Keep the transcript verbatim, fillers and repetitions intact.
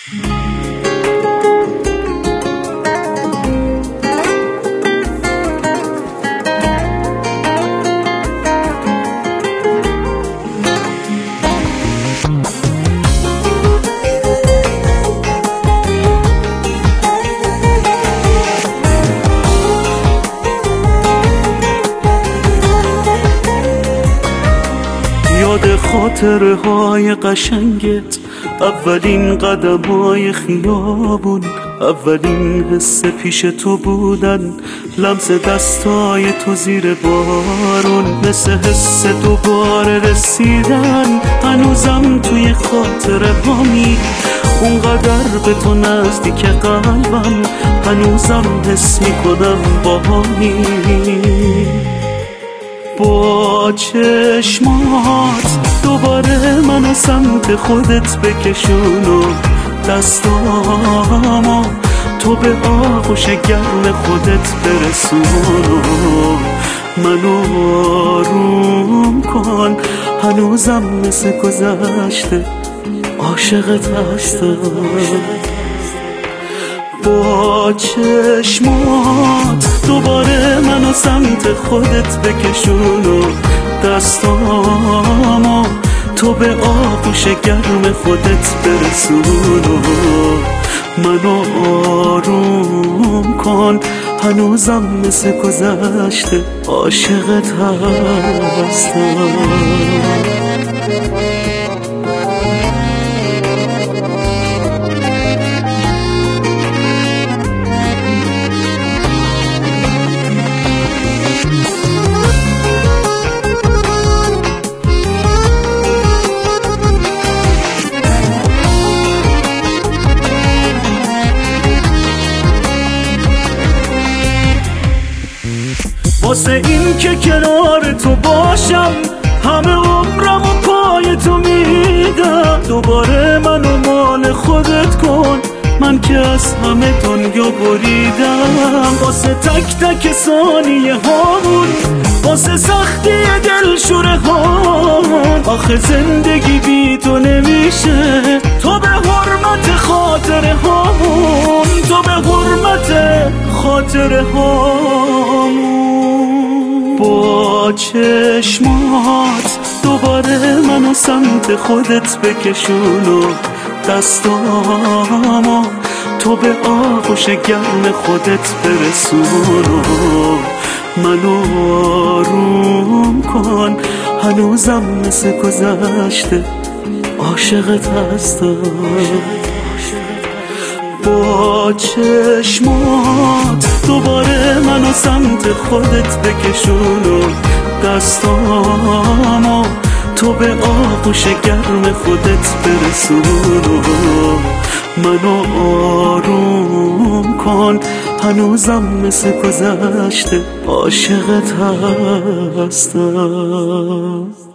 یاد خاطره های قشنگت، اولین قدم های خیابون، اولین حس پیش تو بودن، لمس دستای تو زیر بارون، مثل حس دوباره رسیدن. هنوزم توی خاطره هامی، اونقدر به تو نزدیک قلبم، هنوزم حس میکنم باهامی. با چشمات دوباره منو سمت خودت بکشون و دستامو تو به آغوش گرم خودت برسون و منو آروم کن. هنوزم مثل گذشته عاشقت هستم. با چشمات دوباره منو سمت خودت بکشون و دستامو تو به آغوش گرم خودت برسون و منو آروم کن. هنوزم مثل گذشته عاشقت هستم. واسه این که کنار تو باشم، همه عمرم و پای تو میدم. دوباره منو مال خودت کن، من که از همه دنیا بریدم. واسه تک تک ثانیه هامون، واسه سختی دلشوره هامون، آخه زندگی بی تو نمیشه. تو به حرمت خاطره هامون، تو به حرمت خاطره هامون. با چشمات دوباره منو سمت خودت بکشون و دستامو تو به آغوش گرم خودت برسون و منو آروم کن. هنوزم مثل گذشته عاشقت هستم. با چشمات دوباره منو سمت خودت بکشون و دستامو تو به آغوش گرم خودت برسون و منو آروم کن. هنوزم مثل گذشته عاشقت هستم.